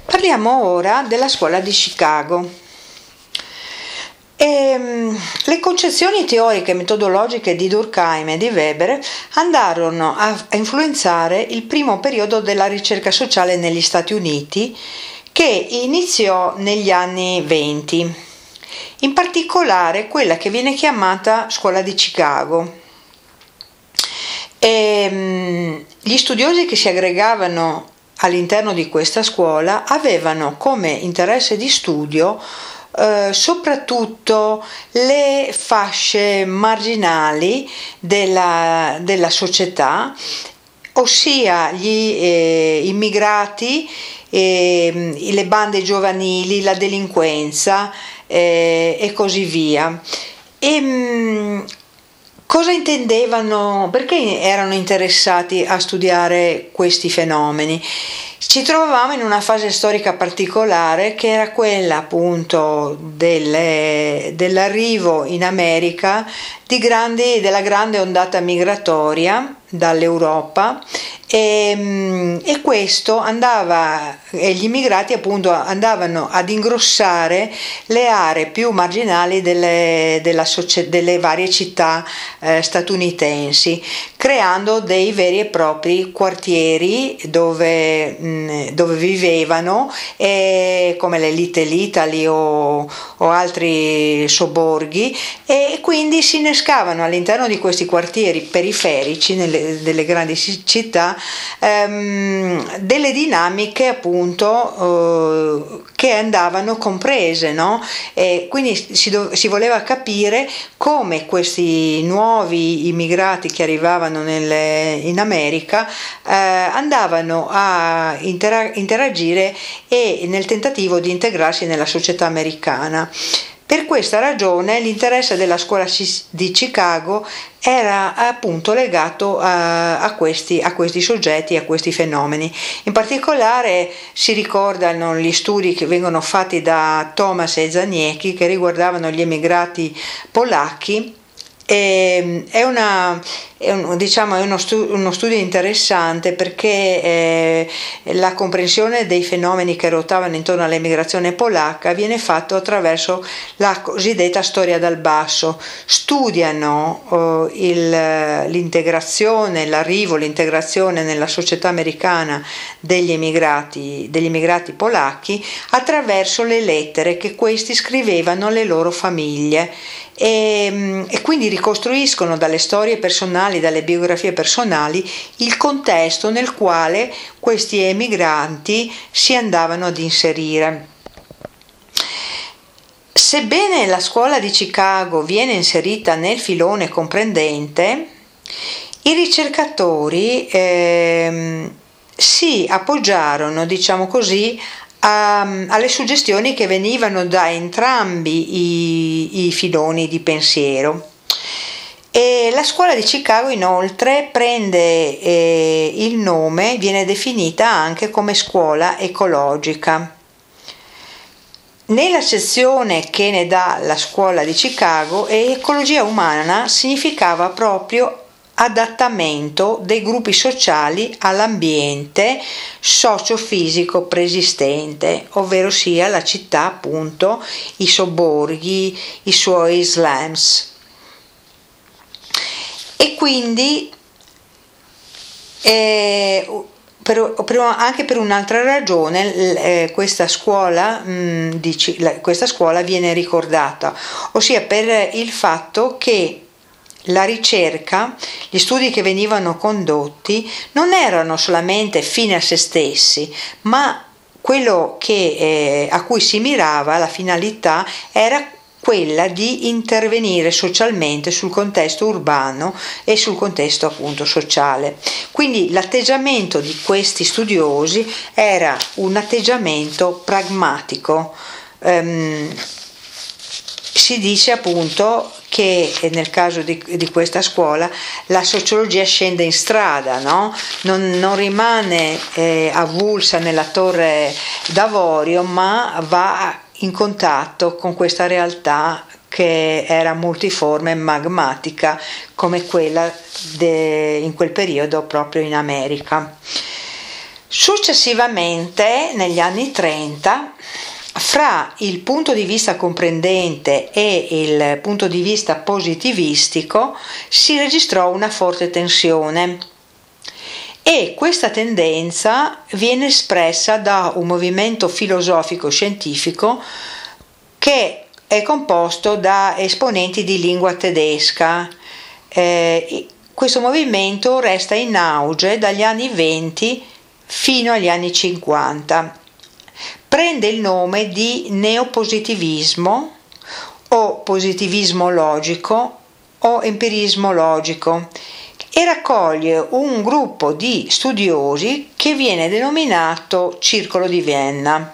Parliamo ora della scuola di Chicago. Le concezioni teoriche e metodologiche di Durkheim e di Weber andarono a influenzare il primo periodo della ricerca sociale negli Stati Uniti, che iniziò negli anni '20, in particolare quella che viene chiamata scuola di Chicago. Gli studiosi che si aggregavano all'interno di questa scuola avevano come interesse di studio soprattutto le fasce marginali della società, ossia gli immigrati, le bande giovanili, la delinquenza e così via. Cosa intendevano? Perché erano interessati a studiare questi fenomeni? Ci trovavamo in una fase storica particolare che era quella appunto dell'arrivo in America della grande ondata migratoria dall'Europa e questo e gli immigrati appunto andavano ad ingrossare le aree più marginali delle varie città statunitensi, creando dei veri e propri quartieri dove vivevano, come le Little Italy o altri sobborghi, e quindi si innescavano all'interno di questi quartieri periferici delle grandi città delle dinamiche appunto che andavano comprese, no? E quindi si voleva capire come questi nuovi immigrati che arrivavano in America andavano a interagire e nel tentativo di integrarsi nella società americana. Per questa ragione l'interesse della scuola di Chicago era appunto legato a questi soggetti, a questi fenomeni. In particolare si ricordano gli studi che vengono fatti da Thomas e Zaniecki che riguardavano gli emigrati polacchi. È uno studio interessante perché la comprensione dei fenomeni che ruotavano intorno all'emigrazione polacca viene fatto attraverso la cosiddetta storia dal basso. Studiano l'integrazione nella società americana degli immigrati polacchi attraverso le lettere che questi scrivevano alle loro famiglie. E quindi ricostruiscono dalle storie personali, dalle biografie personali, il contesto nel quale questi emigranti si andavano ad inserire. Sebbene la scuola di Chicago viene inserita nel filone comprendente, i ricercatori si appoggiarono, diciamo così, alle suggestioni che venivano da entrambi i filoni di pensiero. E la scuola di Chicago inoltre prende il nome, viene definita anche come scuola ecologica. Nella sezione che ne dà la scuola di Chicago, ecologia umana significava proprio adattamento dei gruppi sociali all'ambiente socio-fisico preesistente, ovvero sia la città, appunto, i sobborghi, i suoi slums. E quindi anche per un'altra ragione questa scuola viene ricordata, ossia per il fatto che la ricerca, gli studi che venivano condotti non erano solamente fine a se stessi, ma quello a cui si mirava, la finalità, era quella di intervenire socialmente sul contesto urbano e sul contesto appunto sociale. Quindi l'atteggiamento di questi studiosi era un atteggiamento pragmatico. Si dice appunto che nel caso di questa scuola la sociologia scende in strada, no? Non rimane avulsa nella torre d'avorio, ma va in contatto con questa realtà che era multiforme e magmatica come quella in quel periodo proprio in America. Successivamente, negli anni 30, fra il punto di vista comprendente e il punto di vista positivistico si registrò una forte tensione e questa tendenza viene espressa da un movimento filosofico scientifico che è composto da esponenti di lingua tedesca. Questo movimento resta in auge dagli anni 20 fino agli anni 50. Prende il nome di neopositivismo o positivismo logico o empirismo logico e raccoglie un gruppo di studiosi che viene denominato Circolo di Vienna.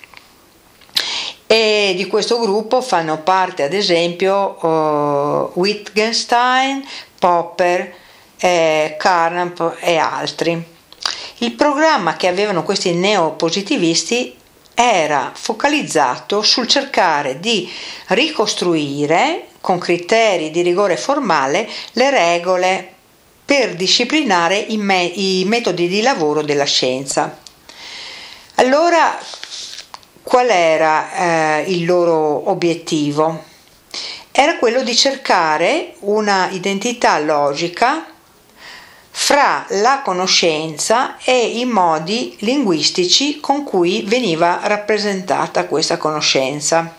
E di questo gruppo fanno parte ad esempio Wittgenstein, Popper, Carnap e altri. Il programma che avevano questi neopositivisti era focalizzato sul cercare di ricostruire con criteri di rigore formale le regole per disciplinare i metodi di lavoro della scienza. Allora, qual era il loro obiettivo? Era quello di cercare una identità logica fra la conoscenza e i modi linguistici con cui veniva rappresentata questa conoscenza.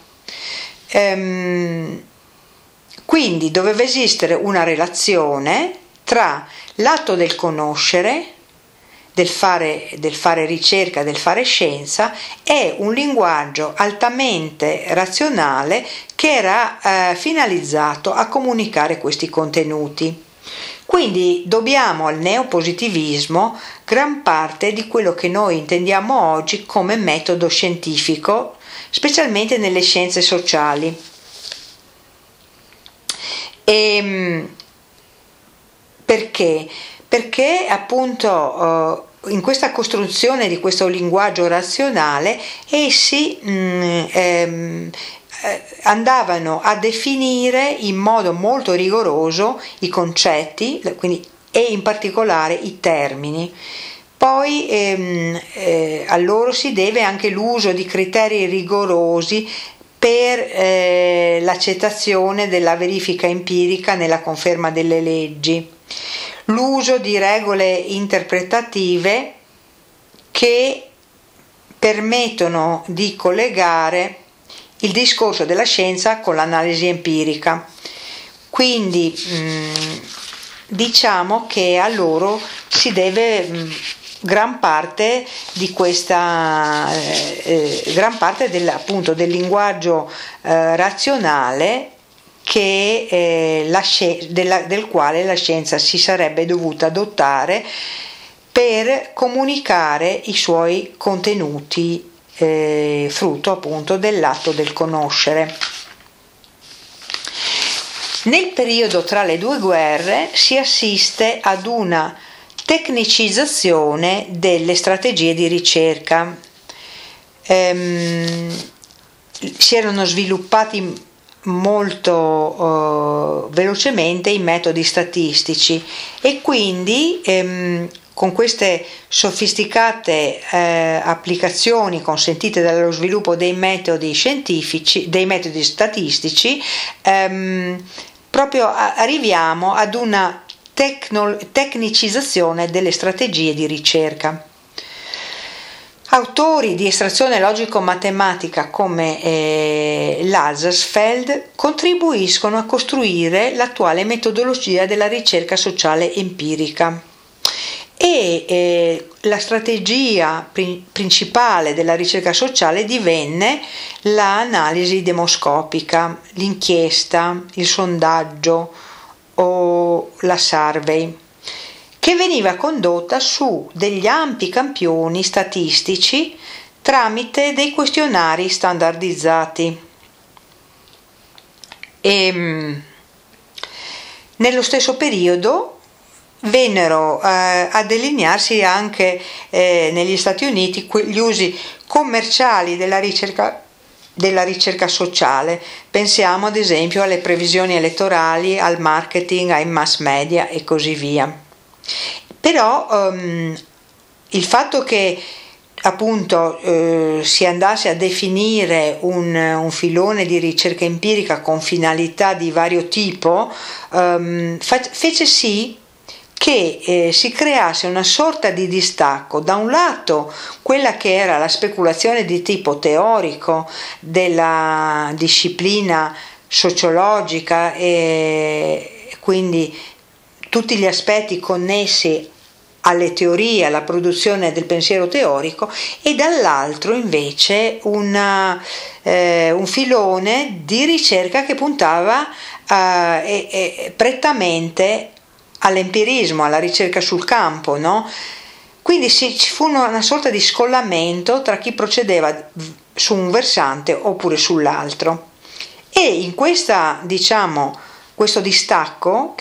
Quindi doveva esistere una relazione tra l'atto del conoscere, del fare ricerca, del fare scienza e un linguaggio altamente razionale che era finalizzato a comunicare questi contenuti. Quindi dobbiamo al neopositivismo gran parte di quello che noi intendiamo oggi come metodo scientifico, specialmente nelle scienze sociali. Perché? Perché appunto in questa costruzione di questo linguaggio razionale essi andavano a definire in modo molto rigoroso i concetti, quindi, e in particolare i termini. Poi a loro si deve anche l'uso di criteri rigorosi per l'accettazione della verifica empirica nella conferma delle leggi, l'uso di regole interpretative che permettono di collegare il discorso della scienza con l'analisi empirica. Quindi diciamo che a loro si deve gran parte di questa gran parte appunto del linguaggio razionale che del quale la scienza si sarebbe dovuta dotare per comunicare i suoi contenuti, frutto appunto dell'atto del conoscere. Nel periodo tra le due guerre si assiste ad una tecnicizzazione delle strategie di ricerca. Si erano sviluppati molto velocemente i metodi statistici e quindi con queste sofisticate applicazioni consentite dallo sviluppo dei metodi scientifici, dei metodi statistici, proprio arriviamo ad una tecnicizzazione delle strategie di ricerca. Autori di estrazione logico-matematica come Lazarsfeld contribuiscono a costruire l'attuale metodologia della ricerca sociale empirica e la strategia principale della ricerca sociale divenne l'analisi demoscopica, l'inchiesta, il sondaggio o la survey, che veniva condotta su degli ampi campioni statistici tramite dei questionari standardizzati. Nello stesso periodo vennero a delinearsi anche negli Stati Uniti gli usi commerciali della ricerca sociale. Pensiamo ad esempio alle previsioni elettorali, al marketing, ai mass media e così via. Però il fatto che appunto si andasse a definire un filone di ricerca empirica con finalità di vario tipo fece sì che si creasse una sorta di distacco, da un lato quella che era la speculazione di tipo teorico della disciplina sociologica e quindi tutti gli aspetti connessi alle teorie, alla produzione del pensiero teorico, e dall'altro invece un filone di ricerca che puntava prettamente all'empirismo, alla ricerca sul campo, no? Quindi ci fu una sorta di scollamento tra chi procedeva su un versante oppure sull'altro, e in questa, diciamo, questo distacco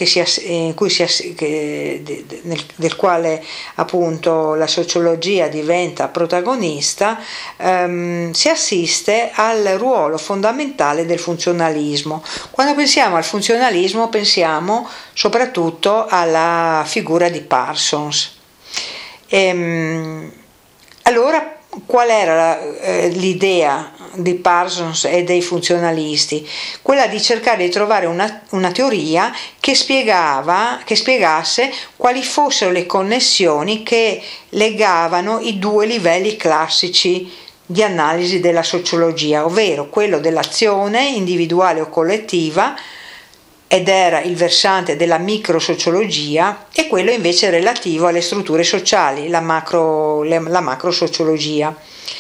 del quale appunto la sociologia diventa protagonista, si assiste al ruolo fondamentale del funzionalismo. Quando pensiamo al funzionalismo pensiamo soprattutto alla figura di Parsons. Allora, qual era l'idea di Parsons e dei funzionalisti? Quella di cercare di trovare una teoria che spiegasse quali fossero le connessioni che legavano i due livelli classici di analisi della sociologia, ovvero quello dell'azione individuale o collettiva, ed era il versante della microsociologia, e quello invece relativo alle strutture sociali, la macrosociologia.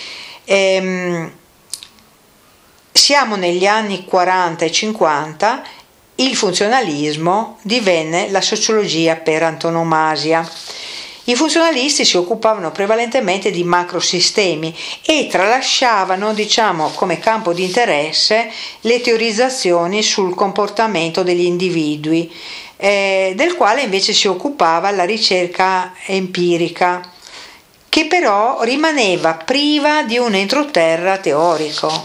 Siamo negli anni 40 e 50, il funzionalismo divenne la sociologia per antonomasia. I funzionalisti si occupavano prevalentemente di macrosistemi e tralasciavano, diciamo, come campo di interesse le teorizzazioni sul comportamento degli individui, del quale invece si occupava la ricerca empirica, che però rimaneva priva di un entroterra teorico.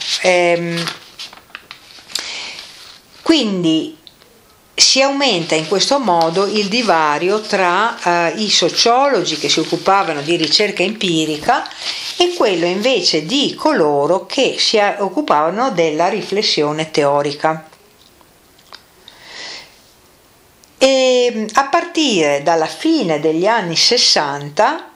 Quindi si aumenta in questo modo il divario tra i sociologi che si occupavano di ricerca empirica e quello invece di coloro che si occupavano della riflessione teorica. E a partire dalla fine degli anni 60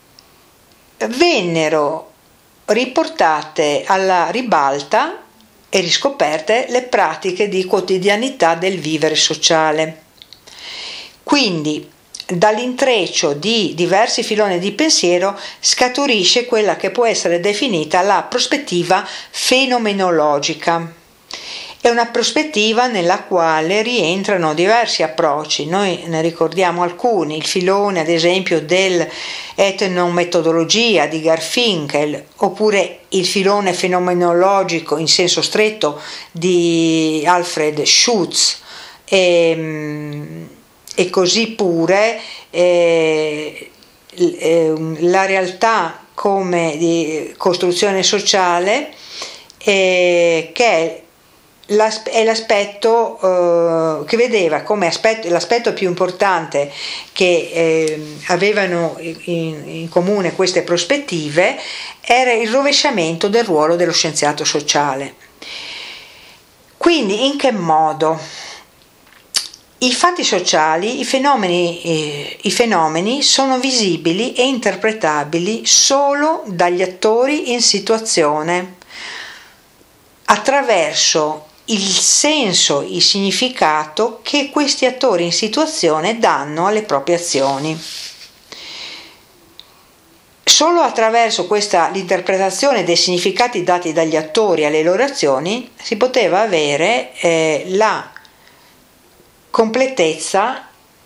vennero riportate alla ribalta e riscoperte le pratiche di quotidianità del vivere sociale. Quindi dall'intreccio di diversi filoni di pensiero scaturisce quella che può essere definita la prospettiva fenomenologica. È una prospettiva nella quale rientrano diversi approcci. Noi ne ricordiamo alcuni: il filone ad esempio dell'etnometodologia di Garfinkel, oppure il filone fenomenologico in senso stretto di Alfred Schutz, e così pure la realtà come di costruzione sociale, che è l'aspetto che vedeva come l'aspetto più importante che avevano in comune queste prospettive era il rovesciamento del ruolo dello scienziato sociale. Quindi in che modo? I fatti sociali, i fenomeni sono visibili e interpretabili solo dagli attori in situazione, attraverso il senso, il significato che questi attori in situazione danno alle proprie azioni. Solo attraverso l'interpretazione dei significati dati dagli attori alle loro azioni si poteva avere la completezza,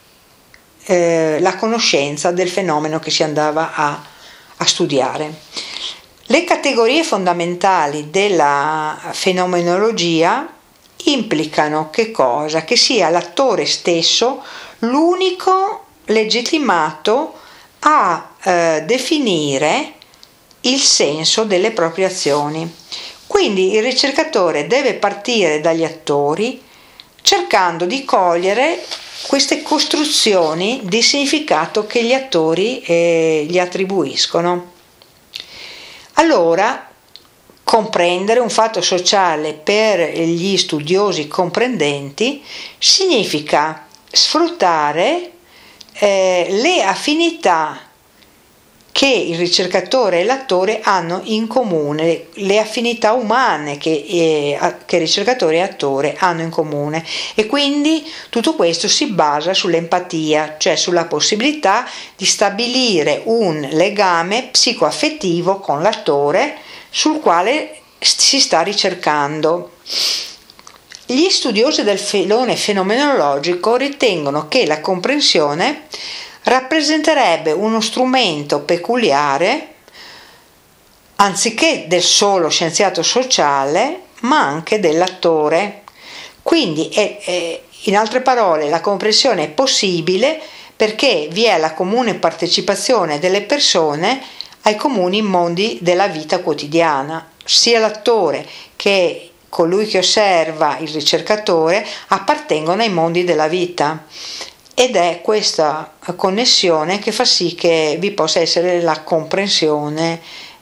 la conoscenza del fenomeno che si andava a studiare. Le categorie fondamentali della fenomenologia implicano che cosa? Che sia l'attore stesso l'unico legittimato a definire il senso delle proprie azioni. Quindi il ricercatore deve partire dagli attori cercando di cogliere queste costruzioni di significato che gli attori gli attribuiscono. Allora, comprendere un fatto sociale per gli studiosi comprendenti significa sfruttare le affinità che il ricercatore e l'attore hanno in comune, le affinità umane che ricercatore e attore hanno in comune, e quindi tutto questo si basa sull'empatia, cioè sulla possibilità di stabilire un legame psicoaffettivo con l'attore sul quale si sta ricercando. Gli studiosi del filone fenomenologico ritengono che la comprensione rappresenterebbe uno strumento peculiare, anziché del solo scienziato sociale, ma anche dell'attore. Quindi, in altre parole, la comprensione è possibile perché vi è la comune partecipazione delle persone ai comuni mondi della vita quotidiana. Sia l'attore che colui che osserva, il ricercatore, appartengono ai mondi della vita. Ed è questa connessione che fa sì che vi possa essere la comprensione,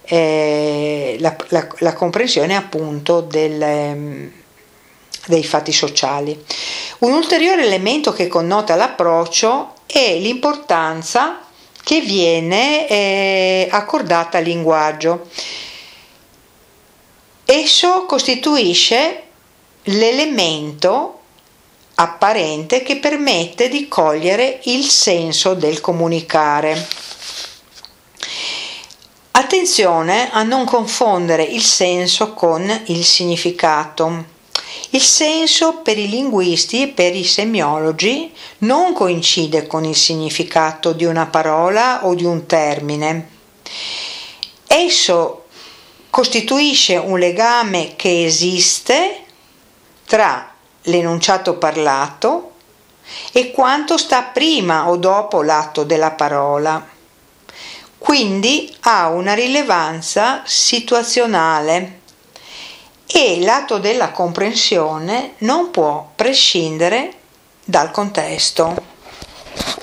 la comprensione appunto dei fatti sociali. Un ulteriore elemento che connota l'approccio è l'importanza che viene accordata al linguaggio. Esso costituisce l'elemento apparente che permette di cogliere il senso del comunicare. Attenzione a non confondere il senso con il significato. Il senso per i linguisti e per i semiologi non coincide con il significato di una parola o di un termine. Esso costituisce un legame che esiste tra l'enunciato parlato e quanto sta prima o dopo l'atto della parola. Quindi ha una rilevanza situazionale e l'atto della comprensione non può prescindere dal contesto.